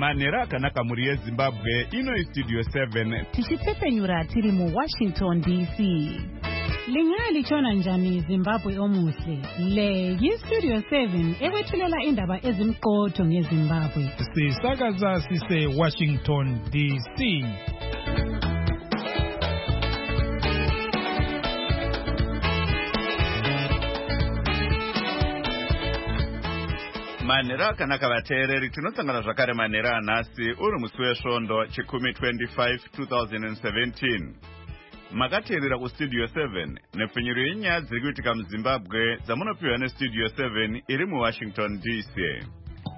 Manera kanaka muri yeZimbabwe ino Studio 7 tichitepenyura tiri mu Washington DC. Lingali chona njani Zimbabwe omuhle. Le Studio 7 ewethulela indaba ezimqotho ngeZimbabwe. Sisakaza sise Washington DC. Manera kanaka vateereri tinosangana zvakare manera anhasi uri musi wesvondo chikumi 25 2017. Makateerera kuStudio 7 nepfenyuro yenyaya dziri kuitika muZimbabwe dzamunopiwa neStudio 7 iri muWashington DC.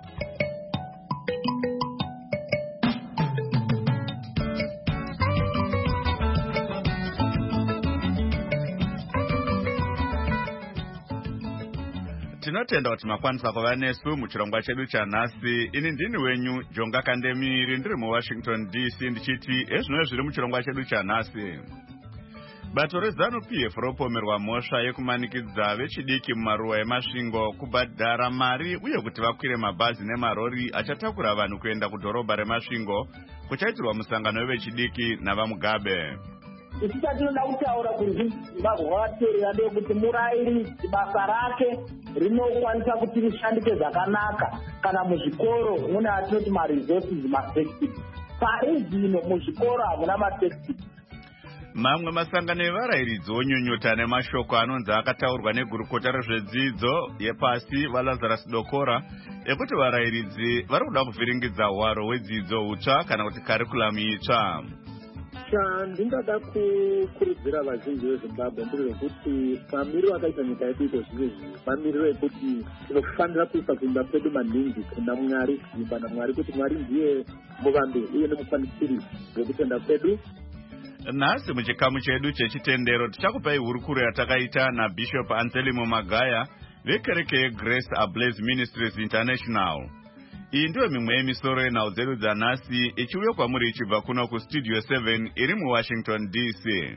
Tinotenda kuti makwanisa kuva nesu muchirongwa chedu chanhasi. Ini ndini wenyu Jonga Kandemiri ndiri muWashington DC ndichiti ezvinova zviri muchirongwa chedu chanhasi. Bato reZANU-PF ropomerwa mhosva yekumanikidza vechidiki mumaruwa emasvingo kubhadhara mari uye kuti vakwire mabhazi nemarori achatakura vanhu kuenda kudhorobha remasvingo kuchaitirwa musangano wevechidiki navaMugabe. Isisati tinoda kutaura kuti Zimbabwe vateerera ndekuti murairidzi basa rake rinokwanisa kuti rishandike zvakanaka kana muzvikoro muna atinoti maresources matextbooks. Pari zvino muzvikoro hamuna matextbooks. Mamwe masangano evarairidzi onyunyuta nemashoko anonzi akataurwa negurukota rezvedzidzo yepasi vaLazarus Dokora ekuti varairidzi vari kuda kuvhiringidza hwaro hwedzidzo hutsva kana kuti karikulamu itsva. Ndingada kukurudzira vazhinji veZimbabwe ndezvekuti mamiriro akaita nyika yedu iko zvinezvi mamiriro ekuti tinofanira kuisa kuimba kwedu maningi kuna Mwari, kuimba naMwari kuti Mwari ndiye muvambi uye nemukwanisiri wekutenda kwedu. Nhasi muchikamu chedu chechitendero tichakupai hurukuro yatakaita naBishop Anselmo Magaya vekereke yeGrace Ablaze Ministries International. Iyi ndiyo mimwe yemisoro yenhau dzedu dzanhasi ichiuya kwamuri ichibva kuno kuStudio 7 iri muWashington DC.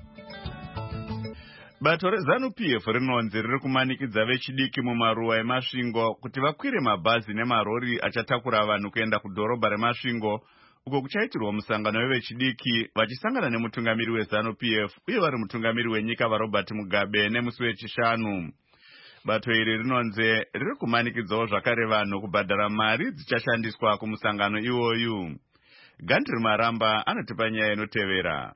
Bato reZANU-PF rinonzi riri kumanikidza vechidiki mumaruwa emasvingo kuti vakwire mabhazi nemarori achatakura vanhu kuenda kudhorobha remasvingo uko kuchaitirwa musangano wevechidiki vachisangana nemutungamiri weZANU-PF uye vari mutungamiri wenyika vaRobert Mugabe nemusi wechishanu. Bato iri rinonzi riri kumanikidzawo zvakare vanhu kubhadhara mari dzichashandiswa kumusangano iwoyu. Gandri Maramba anotipa nyaya inotevera.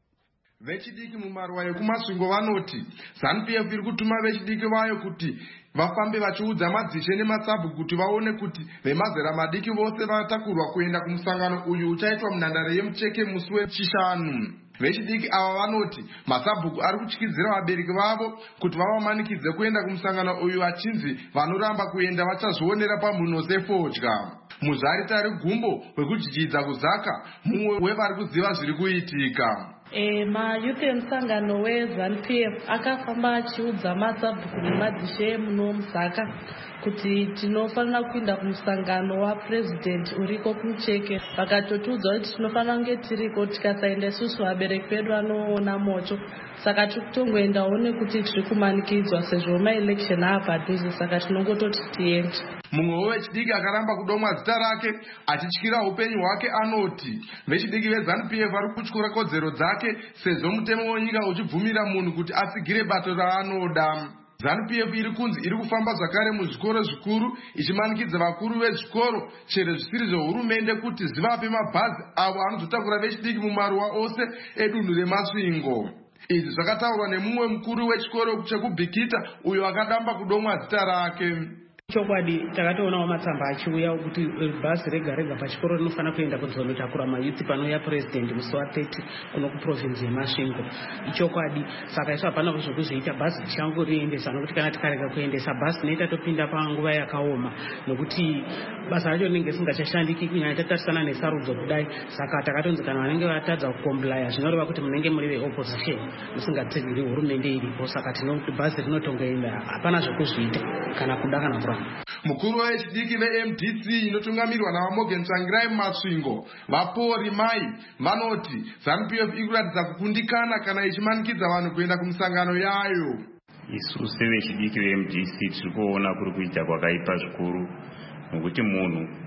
Vechidiki mumaruwa ekumasvingo vanoti ZANU-PF iri kutuma vechidiki vayo kuti vafambe vachiudza madzishe nemasabhuku kuti vaone kuti vemazera madiki vose vatakurwa kuenda kumusangano uyu uchaitwa munhandare yemucheke musi wechishanu. Vechidiki ava vanoti masabhuku ari kutyidzira vabereki vavo kuti vavamanikidze kuenda kumusangano uyu vachinzi vanoramba kuenda vachazvionera pamhuno sefodya. Muzvaritari gumbo wekudyidza kuzaka mumwe wevari kuziva zviri kuitika. Mayuth emusangano weZANU-PF akafamba achiudza masabhuku nemadzishe muno Musaka kuti tinofanira kuenda kumusangano waPresident uriko kumucheke. Vakatotiudza kuti tinofanira kunge tiriko, tikasaenda isusu vabereki vedu vanoona moto. Saka tiri kutongoendawo nekuti tiri kumanikidzwa sezvo maelection apadhuze, saka tinongototi tiende. Mumwe wechidiki akaramba kudomwa zita rake achityira upenyu hwake anoti vechidiki veZANU-PF vari kutyora kodzero dzake sezvo mutemo wenyika uchibvumira munhu kuti asigire bato raanoda. ZANU-PF iri kunzi iri kufamba zvakare muzvikoro zvikuru ichimanikidza vakuru vezvikoro chero zvisiri zvehurumende kuti zivape mabhazi avo anozotakura vechidiki mumaruwa ose edunhu remasvingo. Izvi zvakataurwa nemumwe mukuru wechikoro chekubhikita uyo akadamba kudomwa zita rake. Chokwadi takatoonawo matsamba achiuya kuti bhazi rega rega pachikoro rinofanira kuenda kuzonotakura mayuthi panouya president musi wa30 kuno kuprovinsi yemasvingo. Ichokwadi saka isu hapana zvokuzoita bhazi richangu riendesa, nokuti kana tikarega kuendesa bhazi neita topinda panguva yakaoma nokuti basa racho rinenge risingachashandiki kunyanya tatarisana nesarudzo kudai. Saka takatonzi kana vanenge vatadza kukomplaya zvinoreva kuti munenge muri veopposition musingategeri hurumende iripo, saka tinoti bhazi rinotongoenda hapana zvokuzviita kana kuda kana kuramba. Mukuru wechidiki veMDC inotungamirwa navaMorgan Tsvangirai mumasvingo vaPaul Mai vanoti ZANU-PF iri kuratidza kukundikana kana ichimanikidza vanhu kuenda kumusangano yayo. Isu sevechidiki veMDC tiri kuona kuri kuita kwakaipa zvikuru nokuti munhu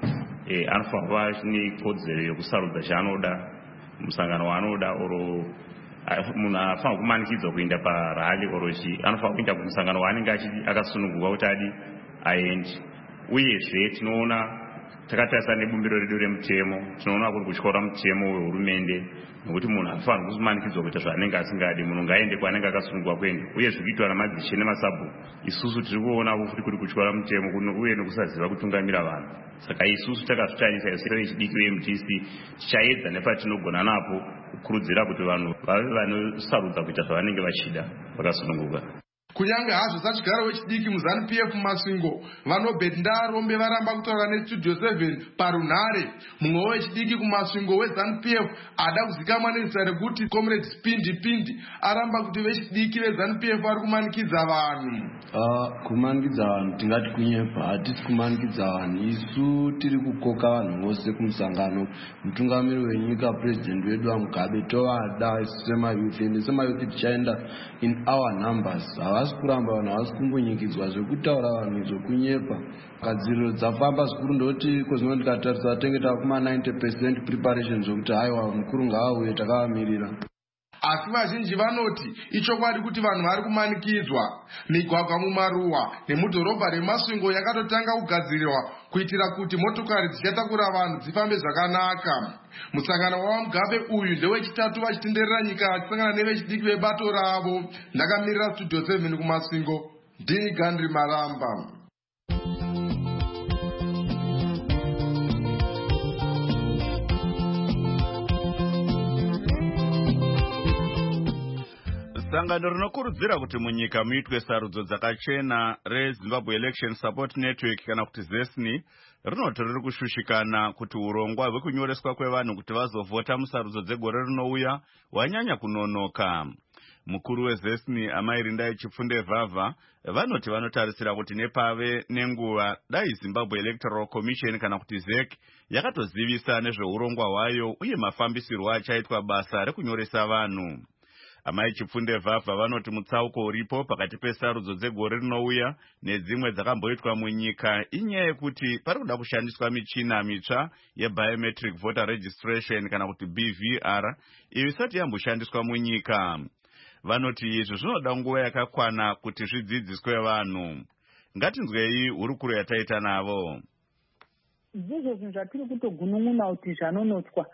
anofanira kuva nekodzero yekusarudza chaanoda musangano waanoda, oro munhu afanira kumanikidzwa kuenda parali, oro anofanira kuenda kumusangano waanenge akasununguka kuti adi aende. Uyezve tinoona takatarisa nebumbiro redu remutemo, tinoona kuri kutyora mutemo wehurumende, nokuti munhu afanira kumanikidzwa kuita zvaanenge asingadi, munhu ngaende kwaanenge akasununguka kuenda. Uyezve kuitwa namadzishe nemasabhu, isusu tiri kuona futi kuri kutyora mutemo uye nekusaziva kutungamira vanhu. Saka isusu takazvitarisa sevechidiki veMDC tichaedza nepatinogona napo kukurudzira kuti vanhu vave vanosarudza kuita zvavanenge vachida vakasununguka. Kunyange hazvo sachigaro wechidiki muZANU-PF Masvingo vanobheti ndarombe varamba kutaura nestudio 7 parunhare, mumwe wechidiki kumasvingo weZANU-PF ada kuzikamwa nezita rekuti Comrade Pindi aramba kuti vechidiki veZANU-PF vari kumanikidza vanhu. Kumanikidza vanhu tingati kunyepa, hatisi kumanikidza vanhu, isu tiri kukoka vanhu vose kumusangano. Mutungamiri wenyika President wedu Mugabe tovada semayuthi, ende semayuthi tichaenda in our numbers. Havasi kuramba vanhu, havasi kumbonyikidzwa zvekutaura vanhu izvo kunyepa. Gadziriro dzafamba zvikuru ndoti kozvino tikatarisa tenge takuma 90% preparation zvokuti haiwa mukuru ngaauye takavamirira. Asi vazhinji vanoti ichokwadi kuti vanhu vari kumanikidzwa. Migwagwa mumaruwa nemudhorobha reMasvingo yakatotanga kugadzirirwa kuitira kuti motokari dzichatakura vanhu dzifambe zvakanaka. Musangano waMugabe uyu ndewechitatu vachitenderera nyika vachisangana nevechidiki vebato ravo. Ndakamirira studio 7 kuMasvingo, ndini Gandri Maramba. Sangano rinokurudzira kuti munyika muitwe sarudzo dzakachena reZimbabwe Election Support Network kana kuti ZESNI rinoti riri kushushikana kuti urongwa hwekunyoreswa kwevanhu kuti vazovhota musarudzo dzegore rinouya hwanyanya kunonoka. Mukuru weZESNI Amai Rindai Chipfunde Vhavha vanoti vanotarisira kuti nepave nenguva dai Zimbabwe Electoral Commission kana kuti ZEC yakatozivisa nezveurongwa hwayo uye mafambisirwo achaitwa basa rekunyoresa vanhu. Amai Chipfunde Vhavha vanoti mutsauko uripo pakati pesarudzo dzegore rinouya nedzimwe dzakamboitwa munyika inyaya yekuti pari kuda kushandiswa michina mitsva yebiometric voter registration kana kuti BVR iyo isati yamboshandiswa munyika. Vanoti izvi zvinoda nguva yakakwana kuti zvidzidziswe vanhu. Ngatinzwei hurukuro yataita navo. Izvozvo zvinhu zvatiri kutogunun'una kuti zvanonotswa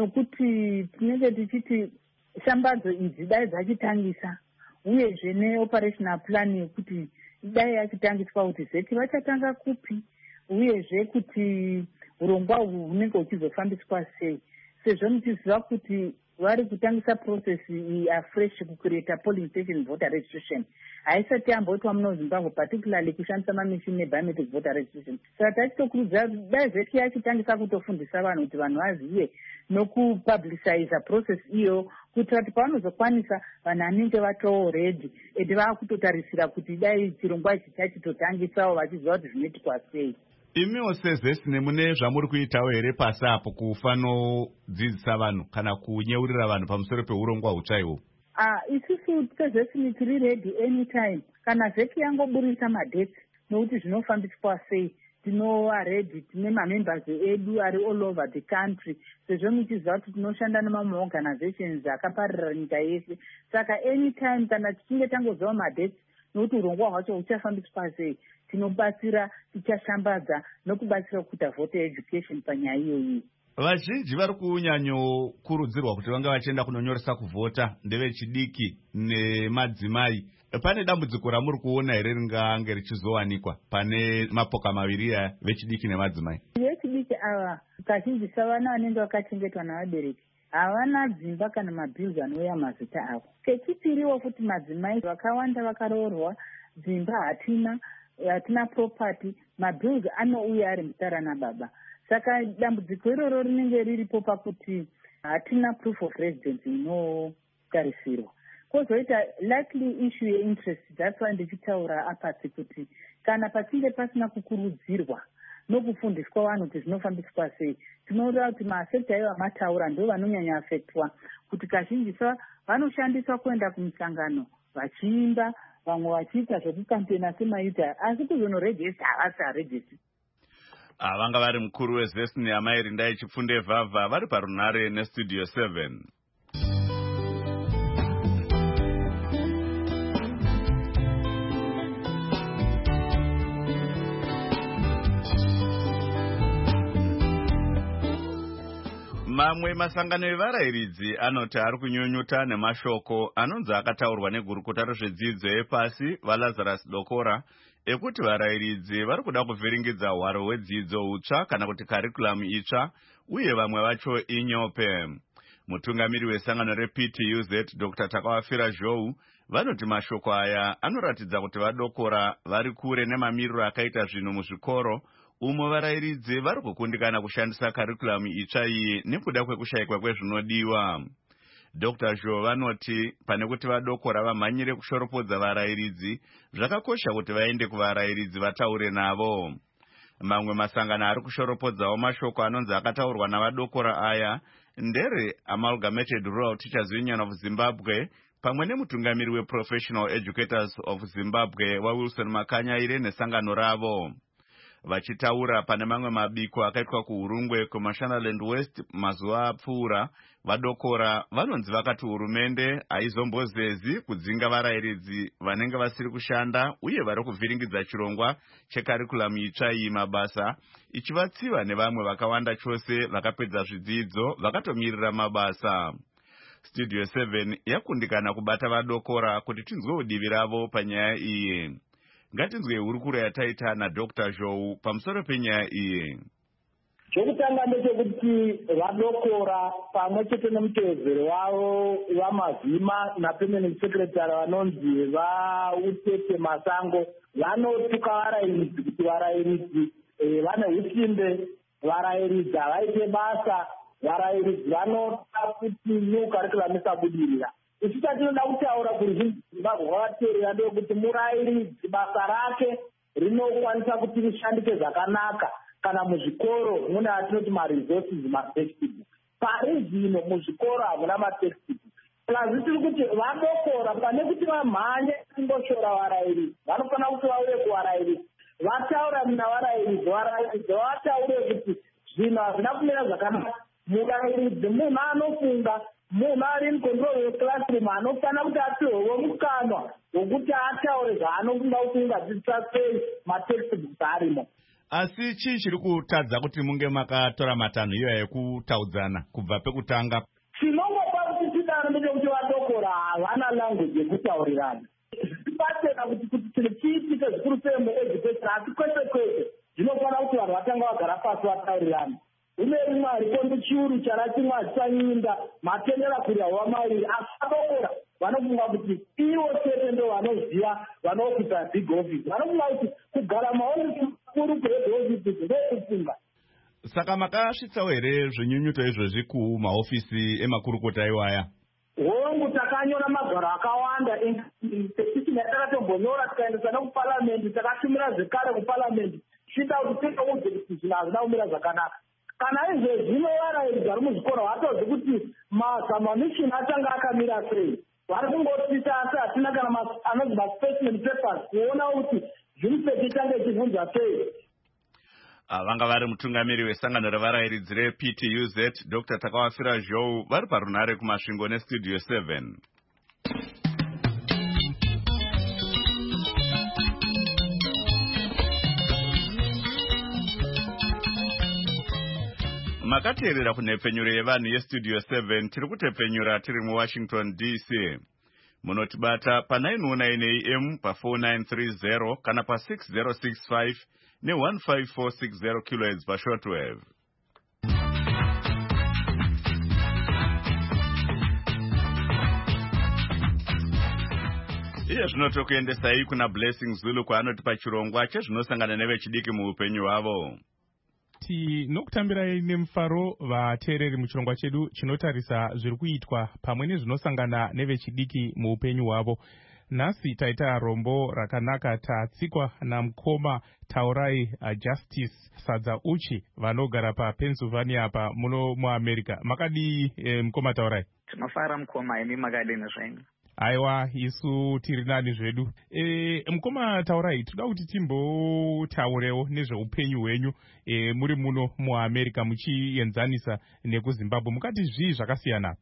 nokuti tinenge tichiti shambadzo idzi dai dzachitangisa uyezve neoperational plan yekuti dai yachitangiswa kuti ZEC vachatanga kupi uyezve kuti urongwa uhu hunenge huchizofambiswa sei, sezvo muchiziva kuti vari kutangisa process iyi afresh kucreata polling station voter registration haisati yamboitwa muno Zimbabwe, particularly kushandisa mamishini nebiometric voter registration. Saka tachitokurudzira dai ZEC yachitangisa kutofundisa vanhu kuti vanhu vazive nokupubliciza process iyo kuitira kuti pavanozokwanisa vanhu anenge vatoo ready ende vakutotarisira kuti dai chirongwa ichi chachitotangisawo vachiziva kuti zvinoitwa sei. Imiwo seZESNI mune zvamuri kuitawo here pasi apo kufanodzidzisa vanhu kana kunyeurira vanhu pamusoro peurongwa hutsvaihwo? Isusu seZESNI tiri ready anytime kana ZEC yangoburisa madate nokuti zvinofambiswa sei tinova ready. Tine mamembers edu ari all over the country, sezvo muchiziva kuti tinoshanda nemaorganizations akaparira nyika yese. Saka anytime kana tichinge tangoziva madate nokuti urongwa hwacho huchafambiswa sei tinobatsira, tichashambadza nokubatsira kuita voter education panyaya iyoyi. Vazhinji vari kunyanyokurudzirwa kuti vanga vachienda kunonyoresa kuvhota ndevechidiki nemadzimai. Pane dambudziko ramuri kuona here ringange richizowanikwa pane mapoka maviri aya vechidiki nemadzimai? Vechidiki ava kazhinji savana vanenge vakachengetwa navabereki havana dzimba kana mabhilzi anouya mazita avo. Kechipiriwo futi madzimai vakawanda vakaroorwa, dzimba hatina property, mabhilzi anouya ari mutara nababa. Saka dambudziko iroro rinenge riripo pakuti hatina proof of residence inotarisirwa. Kozoita likely issue ye-interest, that's why ndichitaura apasi kuti kana pachinge pasina kukurudzirwa nokufundiswa vanhu kuti zvinofambiswa sei, tinoona kuti maafekta ivo amataura ndo vanonyanya afektwa, kuti kazhinji vanoshandiswa kuenda kumisangano vachiimba, vamwe vachiita zvekukampena semayuta, asi kuzonorejista havasi arejisi. Vanga vari mukuru wezesini Amairi Ndai Chipfunde Vhavha vari parunare nestudio 7. Mamwe masangano evarayiridzi anoti ari kunyunyuta nemashoko anonzi akataurwa negurukota rezvedzidzo yepasi vaLazarus Dokora ekuti varayiridzi vari kuda kuvhiringidza hwaro hwedzidzo hutsva kana kuti karikulamu itsva uye vamwe vacho inyope. Mutungamiri wesangano rePTUZ Dr. Takawafira Zhou vanoti mashoko aya anoratidza kuti vadokora vari kure nemamiriro akaita zvinhu muzvikoro umo varayiridzi vari kukundikana kushandisa karikulamu itsva iyi nekuda kwekushayikwa kwezvinodiwa. Dr. Zhou vanoti pane kuti vadokora vamhanyire kushoropodza varayiridzi zvakakosha kuti vaende kuvarayiridzi vataure navo. Mamwe masangano ari kushoropodzawo mashoko anonzi akataurwa navadokora aya ndere Amalgamated Rural Teachers Union of Zimbabwe pamwe nemutungamiri weProfessional Educators of Zimbabwe waWilson Makanyaire nesangano ravo. Vachitaura pane mamwe mabiko akaitwa kuHurungwe kuMashonaland West mazuva apfuura, vadokora vanonzi vakati hurumende haizombozezi kudzinga varayiridzi vanenge vasiri kushanda uye vari kuvhiringidza chirongwa chekarikulamu itsva iyi mabasa ichivatsiva nevamwe vakawanda chose vakapedza zvidzidzo vakatomirira mabasa. Studio 7 yakundikana kubata vadokora kuti tinzwe udivi ravo panyaya iyi. Ngatinzwe hurukuro yataita naDr. Zhou pamusoro penyaya iyi. Chokutanga ndechekuti vadokora pamwe chete nemutevedzeri wavo vamazima napermanent secretary vanonzi vautete Masango vanotuka varayiridzi kuti varayiridzi vane usimbe, varayiridzi havaite basa, varayiridzi vanoda kuti new curriculum isabudirira. Isu tatinoda kutaura kuri Zimbabwe vateerera ndeyekuti murayiridzi basa rake rinokwanisa kuti rishandike zvakanaka kana muzvikoro muna atinoti maresources matextbook. Pari zvino muzvikoro hamuna matextbook. Plazi tiri kuti vadokora pane kuti vamhanye kungoshora varayiridzi vanofanira kuti vauye kuvarayiridzi vataura navarayiridzi, varayiridzi vataure kuti zvinhu hazvina kumira zvakanaka. Murayiridzi munhu anofunga, munhu ari mucontrol yeclassroom anofanira kuti apiwewo mukanwa wokuti ataure zvaanofunga kuti ungadzidzisa sei matextbooks arimo. Asi chii chiri kutadza kuti munge makatora matanho iyoya ekutaudzana kubva pekutanga? Chinongopa kuti tidaro ndechekuti vadokora havana language yekutaurirana. Zvichibatsira kuti chinhu chiitike zvikuru sei mueducation, asi kwete kwete zvinofanira kuti vanhu vatanga vagara pasi vataurirana. Une rimwe hariko ndichiuru charachimwe hachisanyinda matendera kurya hwamairi, asi vadokora vanofunga kuti ivo chete ndo vanoziva vanokuita big office. Vanofunga kuti kugara maofisi makuru kuhead office ndokufunga. Saka makasvitsawo here zvinyunyuto izvozvi kumaofisi emakurukota iwaya? Hongu takanyora magwaro akawanda petition yatakatombonyora tikaendesa nekuparliament, takatumira zvekare kuparliament tichida kuti tiudze kuti zvinhu hazvina kumira zvakanaka. Kana izvezvino varayiridzi vari muzvikoro hatozi kuti mazamanishini atanga akamira sei. Vari kungotisa asi hatina kana anonzi maspecimen papers kuona kuti zvimupeti itange ichibvunza sei. Vanga vari mutungamiri wesangano revarayiridzi rePTUZ Dr. Takawafira Zhou vari parunare kumasvingo nestudio 7. Makateerera kunhepfenyuro yevanhu yestudio 7 tiri kutepfenyura tiri muWashington DC. Munotibata pa919 AM pa4930 kana pa6065 ne15460 kHz pashortwave. Iye zvinotokuendesai kuna Blessing Zulu kwaanoti pachirongwa chezvinosangana nevechidiki muupenyu hwavo. Tinokutambirai nemufaro vateereri muchirongwa chedu chinotarisa zviri kuitwa pamwe nezvinosangana nevechidiki muupenyu hwavo. Nhasi taita rombo rakanaka tatsikwa namukoma Taurai Justice Sadza Uchi vanogara paPennsylvania apa muno muAmerica. Makadii mukoma Taurai? Tinofara mukoma, imi makadini zvenyu? Aiwa, isu tiri nani zvedu. Mukoma taurai, toda kuti timbotaurewo nezveupenyu hwenyu muri muno muAmerica muchienzanisa nekuZimbabwe. Mukati zvii zvakasiyana?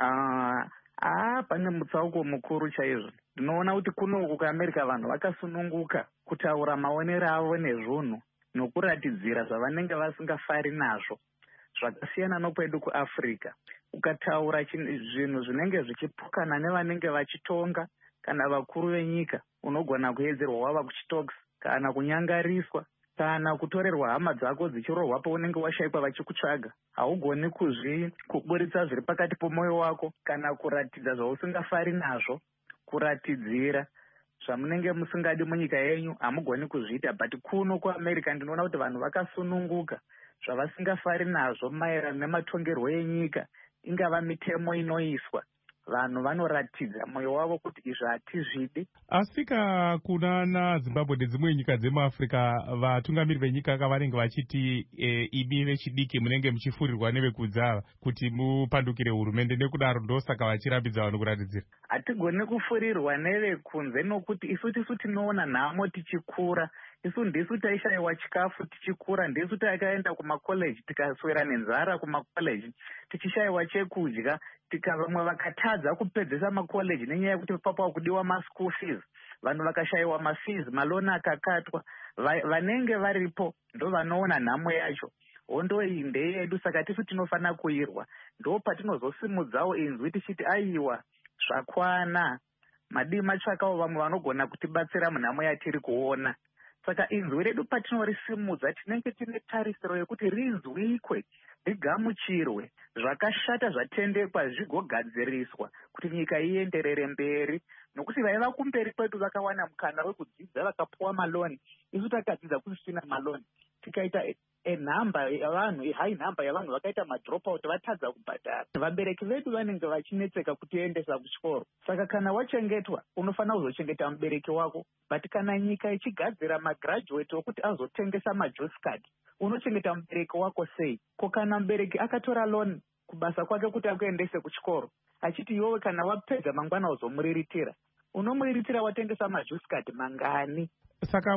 Pane mutsauko mukuru chaizvo. Ndinoona kuti kunoku kuAmerica vanhu vakasununguka kutaura maonero avo nezvunhu nokuratidzira zvavanenge vasingafari nazvo, zvakasiyana nokwedu kuAfrica. Ukataura zvinhu zvinenge zvichipukana nevanenge vachitonga kana vakuru venyika, unogona kuedzerwa wava kuchitokisi kana kunyangariswa kana kutorerwa hama dzako dzichirohwa paunenge washayikwa vachikutsvaga. Haugoni kuburitsa zviri pakati pomwoyo wako kana kuratidza zvausingafari nazvo, kuratidzira zvamunenge musingadi munyika yenyu hamugoni kuzviita. But kuno kuAmerica ndinoona kuti vanhu vakasununguka zvavasingafari nazvo maererano nematongerwo enyika, ingava mitemo inoiswa. Vanhu vanoratidza mwoyo wavo kuti izvi hatizvidi. Asika kunana Zimbabwe nedzimwe nyika dzemuAfrica, vatungamiri venyika vanenge vachiti ibi vechidiki munenge muchifurirwa nevekudza kuti mupandukire hurumende, nekudaro ndosaka vachirambidza vanhu kuratidzira. Hatigoni kufurirwa nevekunze nokuti isu tinoona nhamo tichikura. Isu ndisu taishayiwa chikafu tichikura, ndisu takaenda kumakoleji tikaswera nenzara kumakoleji tichishayiwa chekudya, vamwe vakatadza kupedzesa makoleji nenyaya yekuti papa kudiwa maschool fees, vanhu vakashayiwa mafees, maloni akakatwa. Vanenge varipo ndo vanoona nhamo yacho. Hondo iyi ndeyedu, saka tisu tinofanira kuirwa. Ndo patinozosimudzawo inzwi tichiti aiwa zvakwana, madii matsvakawo vamwe vanogona kutibatsira munhamo yatiri kuona. Saka inzwi redu patinorisimudza tinenge tine tarisiro yekuti rinzwikwe, rigamuchirwe, zvakashata zvatendekwa zvigogadziriswa kuti nyika ienderere mberi. Nokuti vaiva kumberi kwedu vakawana mukana wekudzidza vakapuwa maloni, isu takadzidza kusina maloni, tikaita enhamba yavanhu, high number yavanhu vakaita madropout, vatadza kubhadhara. Vabereki vedu vanenge vachinetseka kutiendesa kuchikoro. Saka kana wachengetwa unofanira kuzochengeta mubereki wako. But kana nyika ichigadzira magraduate okuti azotengesa majuice card, unochengeta mubereki wako sei? Ko kana mubereki akatora loan kubasa kwake kuti akuendese kuchikoro, achiti iwewe kana wapedza mangwana uzomuriritira, unomuriritira watengesa majuice card mangani? Saka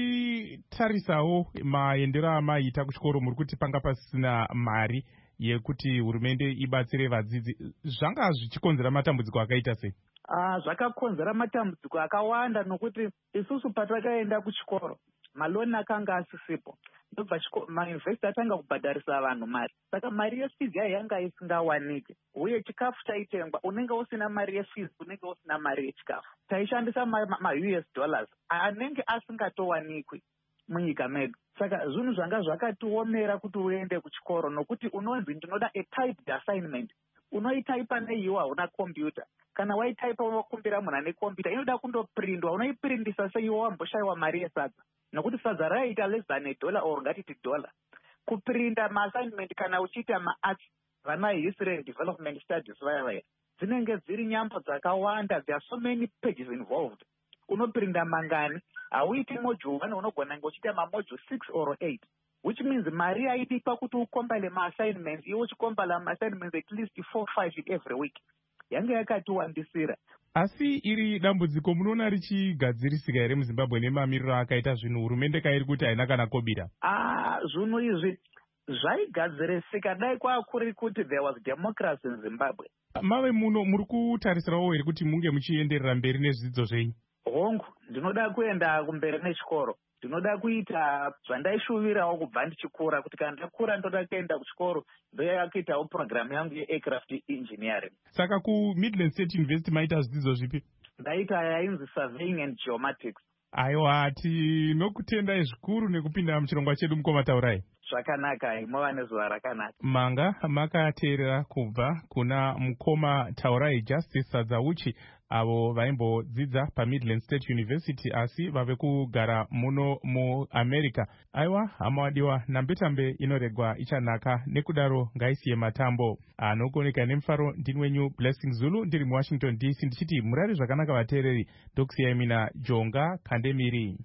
muchitarisawo maendero amaita kuchikoro, muri kuti panga pasina mari yekuti hurumende ibatsire vadzidzi, zvanga zvichikonzera matambudziko akaita sei? Zvakakonzera matambudziko akawanda, nokuti isusu patakaenda kuchikoro maloni akanga asisipo, ndobva mayunivhesiti atanga kubhadharisa vanhu mari. Saka mari yefees yanga isingawanike, uye chikafu chaitengwa, unenge usina mari yefees, unenge usina mari yechikafu. Taishandisa ma-US dollars anenge asingatowanikwi munyika medu. Saka zvinhu zvanga zvakatiomera kuti uende kuchikoro, nokuti unonzi ndinoda a-typed assignment. Unoitaipa neiwa hauna kompyuta. Kana waitaipa wakumbira munhu ane kompyuta, inoda kundoprindwa. Unoiprindisa seiwa wamboshayiwa mari yesadza, nokuti sadza raita less than $1 or ngatiti $. Kuprinda ma-assignment kana uchiita ma-arts, vana history and development studies vaya dzinenge dziri nyambo dzakawanda, there are so many pages involved. Unoprinda mangani, hauiti module 1, unogona ngochita ma-module 6 or 8, which means mari yaidikwa kuti ukombale ma-assignments, iwe uchikombala ma-assignments at least 4-5 every week. Yange yakatiwandisira. Asi iri dambudziko munoona richigadzirisika here muZimbabwe nemamiriro akaita zvinhu hurumende kairi kuti haina kana kobira? Zvinhu izvi zvaigadzirisika dai kwakuri kuti there was democracy in Zimbabwe. Mave muno muri kutarisirawo here kuti munge muchienderera mberi nezvidzidzo zvenyu? Hongu, ndinoda kuenda kumberi nechikoro. Ndinoda kuita zvandaishuvirawo kubva ndichikura, kuti kana ndakura ndoda kuenda kuchikoro ndoya kuitawo program yangu ye-aircraft engineering. Saka kuMidland State University maita zvidzidzo zvipi? Ndaita yainzi surveying and geomatics. Aiwa, tinokutendai zvikuru nekupinda muchirongwa chedu mukoma taurai. Zvakanaka, mova nezuva rakanaka. Manga makateerera kubva kuna mukoma taurai Justice Sadzauchi, avo vaimbodzidza paMidland State University asi vave kugara muno muAmerica. Aiwa, hama wadiwa, nambetambe inoregwa ichanaka, nekudaro ngaisiye matambo. Anokoneka nemufaro ndini wenyu Blessing Zulu, ndiri muWashington DC, ndichiti murari zvakanaka vateereri, ndokusiyai mina Jonga Kandemiri.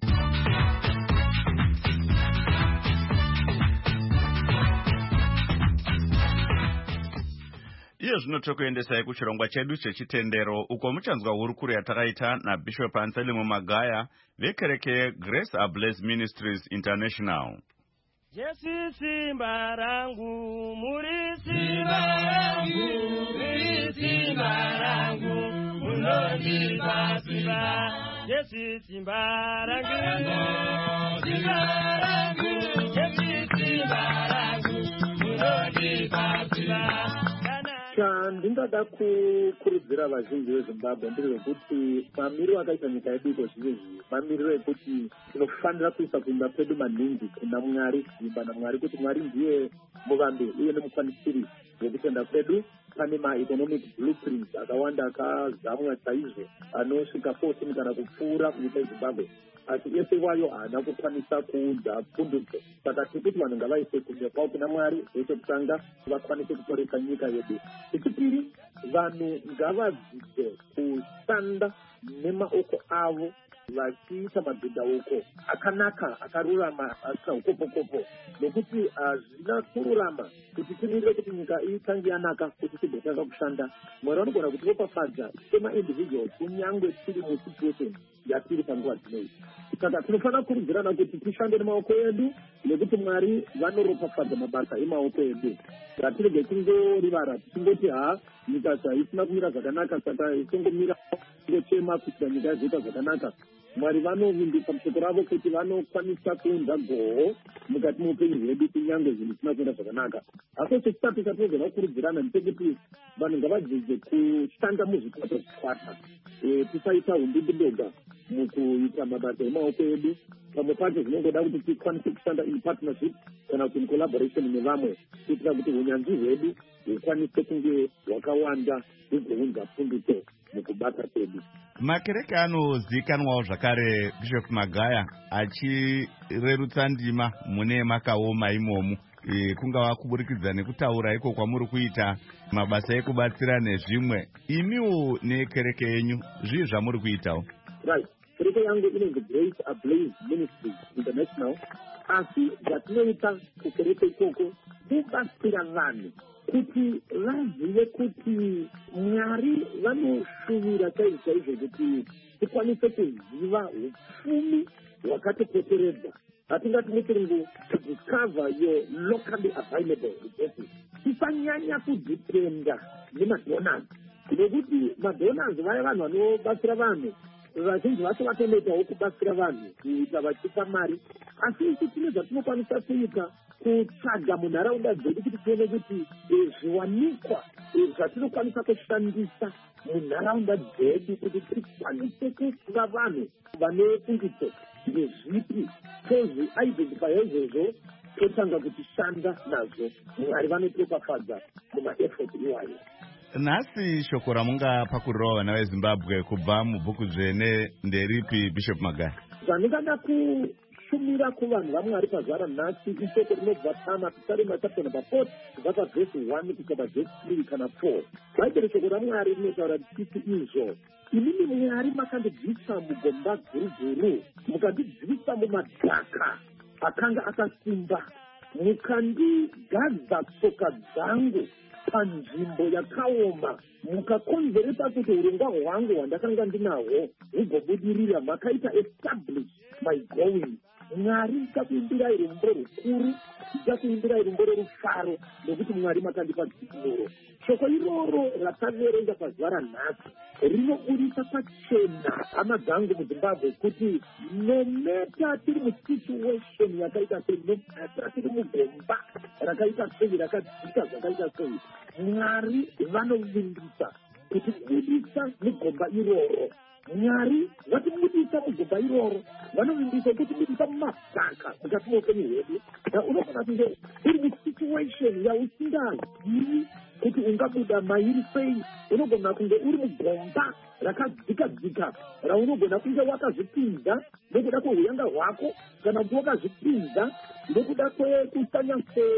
ndiye zvino tokuendesai kuchirongwa chedu chechitendero uko muchanzwa hurukuro yatakaita naBishop Anselmo Magaya vekereke Grace Ablaze Ministries International. Jesu simba rangu, muri simba rangu, muri simba rangu, munonipa simba. Jesu simba rangu, simba rangu, Jesu simba rangu, munonipa simba. Ndingada kukurudzira vazhinji veZimbabwe ndezvekuti mamiriro akaita nyika yedu iko zvinezvi mamiriro ekuti tinofanira kuisa kuimba pedu maningi kuna Mwari, kuimba naMwari kuti Mwari ndiye muvambi uye nemukwanisiri wekutenda kwedu. Pane ma-economic blueprints akawanda akazamwa chaizvo anosvika 14 kana kupfuura kunyika yeZimbabwe, asi ese wayo haana kukwanisa kuudza pundutso. Saka tiri kuti vanhu ngavaise kunze kwavo kuna Mwari vechekutanga vakwanise kuporesa nyika yedu. Chechipiri, vanhu ngavadzidze kushanda nemaoko avo vachiita mabhindauko akanaka akarurama asina ukopo-kopo, nokuti hazvina kururama kuti timirire kuti nyika itange yanaka kuti tibotanga kushanda. Mwari vanogona kuti vopafadza sema-individuals kunyange tiri musituation yatiri panguva dzinoyi. Saka tinofanira kurudzirana kuti tishande nemaoko edu nekuti Mwari vanoropafadza mabasa emaoko edu. Ngatirege kungorivara tichingoti nyika haisina kumira zvakanaka saka isongomira ingochema kuitira nyika yazoita zvakanaka. Mwari vanovimbisa mushoko ravo kuti vanokwanisa kuunza goho mukati muupenyu hwedu kunyange zvinhu zvisina kuenda zvakanaka. Asi chechitatu chatinogona kukurudzirana ndechekuti vanhu ngavadzidze kushanda muzvikwata zvikwata, tisaita undindoga mukuita mabasa emaoko edu. Pamwe pacho zvinongoda kuti tikwanise kushanda in partnership kana kuti in collaboration nevamwe kuitira kuti unyanzvi hwedu hukwanise kunge hwakawanda hugounza pundutso mukubata kwedu. Makereke anozikanwawo zvakare Bishop Magaya achirerutsa ndima mune makaoma imomu, kungava kuburikidza nekutaura iko kwamuri kuita mabasa ekubatsira nezvimwe. Imiwo nekereke yenyu zvii zvamuri kuitawo? Right. Kereke yangu inonzi Grace Ablaze Ministries International, asi zvatinoita kukereke ikoko kubatsira vanhu kuti vazive kuti Mwari vanoshuvira chaizvo kuti tikwanise kuziva upfumi hwakatipoteredza. Hatingati muchirungu to discover your locally available resources. Tisanyanya kudhipenda nemadonors, nekuti madonors vaya vanhu vanobatsira vanhu vazhinji vacho vatonoitawo kubatsira vanhu kuita vachipa mari, asi isi tine zvatinokwanisa kuita kutsvaga munharaunda dzedu kuti tione kuti zviwanikwa zvatinokwanisa kushandisa munharaunda dzedu kuti tikwanise kuva vanhu vane pundutso ndezvipi tozvi-identify izvozvo totanga kuchishanda nazvo. Mwari vanotopafadza mumaefoti iwayo. Nhasi shoko ramungapakurirawo vana veZimbabwe kubva mubhuku dzvene nderipi Bishop Magaya? Zvandingada kushumira kuvanhu vaMwari pazuva ranhasi ishoko rinobva paMapisarema chapter number 4 kubva pavhesi 1 kusvika pavhesi 3 kana 4. Bhaibheri shoko raMwari rinotaura kuti izvo inini Mwari makandibvisa mugomba guruguru, mukandidzivisa mumadhaka akanga akasimba, mukandigadza tsoka dzangu panzvimbo yakaoma, mukakonzeresa kuti urongwa hwangu hwandakanga ndinahwo hugobudirira, makaita establish my going. Mwari ndichakuimbirai rumbo rukuru, ndichakuimbirai rumbo rorufaro, nokuti Mwari makandipa dzikinuro. Shoko iroro rataverenga pazuva ranhasi rinoburisa pachena hama dzangu muZimbabwe kuti nometa tiri musituation yakaita sei, nometa tiri mugomba rakaita sei, rakadzika zvakaita sei, Mwari vanovimbisa kuti budisa mugomba iroro. Mwari vatimudisa mugomba iroro, vanovimbisa kuti budisa mumadhaka mukati muupenyu hwedu. Unogona kunge uri musituation yausingazivi kuti ungabuda mairi sei, unogona kunge uri mugomba rakadzika-dzika raunogona kunge wakazvipinza nekuda kwehuyanga hwako, kana kuti wakazvipinza nekuda kwekusanya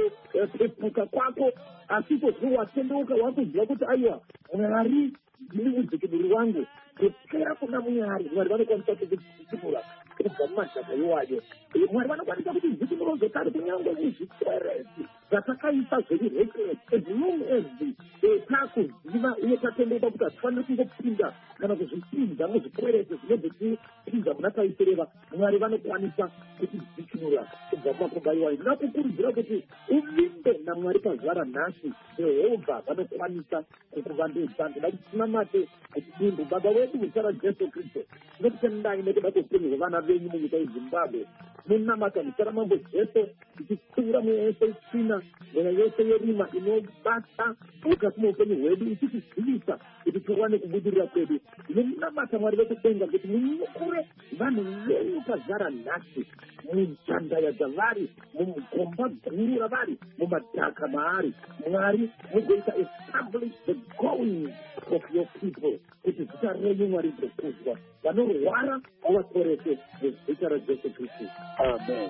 pepuka kwako, asi pozvo watendeuka wakuziva kuti aiwa Mwari ndiri mudzikinuri wangu. Kupera kuna Mwari, Mwari vanokwanisa kudzikinura kubva mumadhaka iwayo. Mwari vanokwanisa kuti dzikinuro zvekare kunyange muzvikwerezi zvatakaisa zviri reckless, as long as kuziva uye tatendeka kuti hatifaniri kungopinda kana kuzvipinza muzvikwerete zvinobvekupinza muna taisereva. Mwari vanokwanisa kutidzikinura kubva kumakomba iwayo. Ndina kukurudzira kuti uvimbe naMwari pazuva ranhasi. Jehovha vanokwanisa kukuvandudza. Ndida kuti tinamate kuti munhu baba wedu muzita raJesu Kristu tinokutendai nekuda kweupenyu hwevana venyu munyika yeZimbabwe. Munamata muzita raMambo Jesu tichipfuura mweya yese itsvina, mweya yese yerima inobata mukati meupenyu hwedu ichitizivisa kuti tiwane kubudirira kwedu. Ndinomunamata Mwari vekudenga kuti munyukure vanhu venyu pazara nhasi, mujandaya dzavari, mugomba guru ravari, mumadhaka maari. Mwari mugoita establish the going of your people, kuti zita renyu Mwari dzokuzwa. Vanorwara avaporese muzita raJesu Kristu. Amen.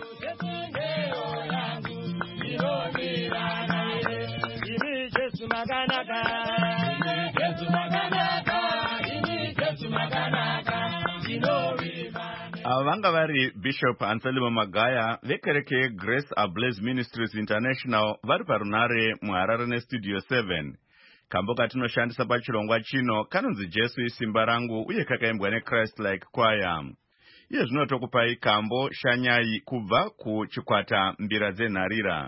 Ava vanga vari Bishop Anselmo Magaya vekereke Grace Ablaze Ministries International vari parunare muHarare neStudio 7. Kambo katinoshandisa pachirongwa chino kanonzi Jesu isimba rangu uye kakaimbwa neChrist Like Choir. Iye zvino tokupai kambo shanyai kubva kuchikwata mbira dzenharira.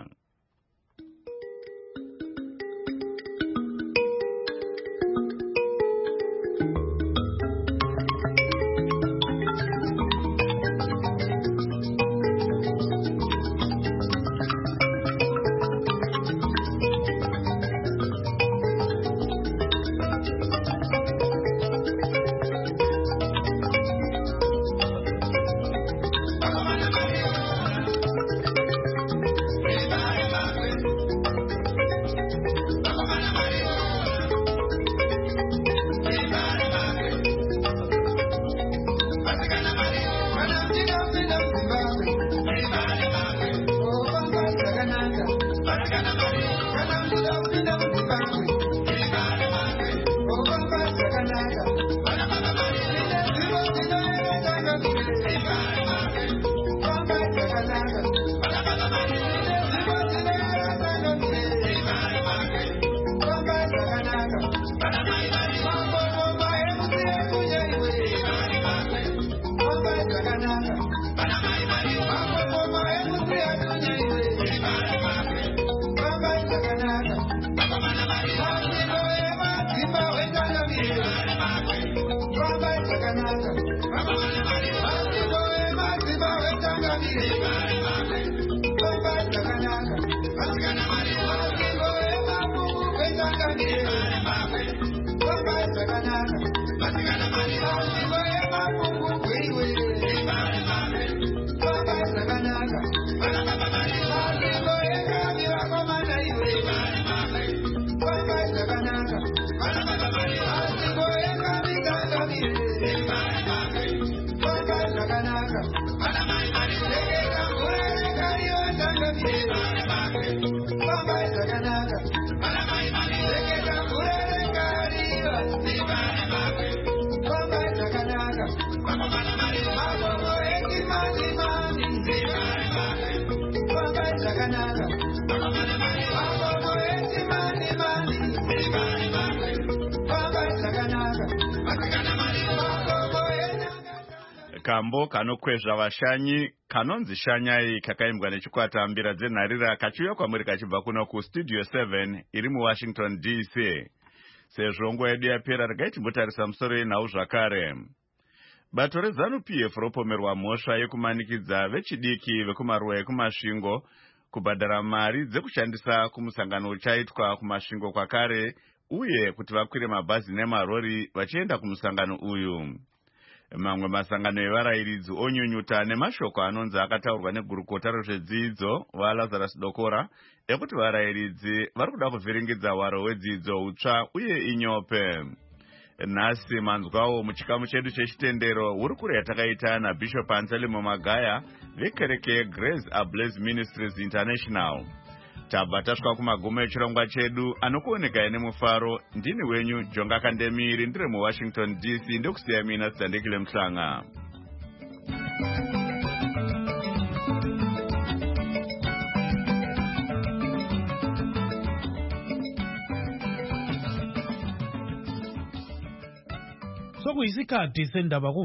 Kambo kanokwezva vashanyi kanonzi shanyai kakaimbwa nechikwata mbira dzenharira kachiuya kwamuri kachibva kuno kuStudio 7 iri muWashington DC. Sezvo nguva yedu yapera regai timbotarisa musoro yenhau zvakare. Bato reZANU-PF ropomerwa mhosva yekumanikidza vechidiki vekumaruwa ekumasvingo kubhadhara mari dzekushandisa kumusangano uchaitwa kumasvingo kwakare uye kuti vakwire mabhazi nemarori vachienda kumusangano uyu. Mamwe masangano evarayiridzi onyunyuta nemashoko anonzi akataurwa negurukota rezvedzidzo vaLazarus Dokora ekuti varayiridzi vari kuda kuvhiringidza hwaro hwedzidzo utsva uye inyope. Nhasi manzwawo muchikamu chedu chechitendero hurukuro yatakaita naBishop Anselmo Magaya vekereke Grace Ablaze Ministries International. Tabva tasvika kumagumo echirongwa chedu anokuonekai nemufaro. Ndini wenyu Jonga Kandemiri ndiri muWashington DC ndokusiya mina Sitandekile Mhlanga. sekuyisikhathi sendaba